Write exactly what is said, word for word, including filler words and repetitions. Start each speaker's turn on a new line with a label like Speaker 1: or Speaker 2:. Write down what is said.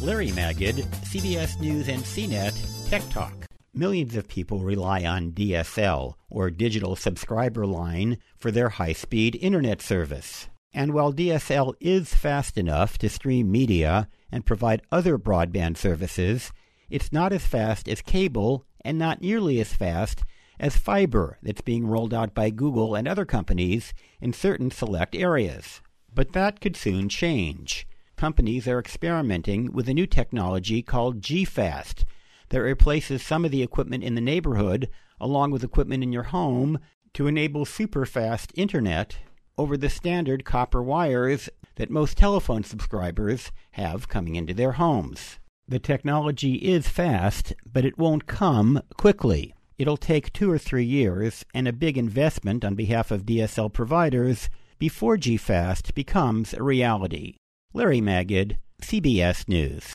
Speaker 1: Larry Magid, C B S News and C net Tech Talk. Millions of people rely on D S L, or Digital Subscriber Line, for their high-speed internet service. And while D S L is fast enough to stream media and provide other broadband services, it's not as fast as cable and not nearly as fast as fiber that's being rolled out by Google and other companies in certain select areas. But that could soon change. Companies are experimenting with a new technology called G fast that replaces some of the equipment in the neighborhood along with equipment in your home to enable super-fast internet over the standard copper wires that most telephone subscribers have coming into their homes. The technology is fast, but it won't come quickly. It'll take two or three years and a big investment on behalf of D S L providers before G fast becomes a reality. Larry Magid, C B S News.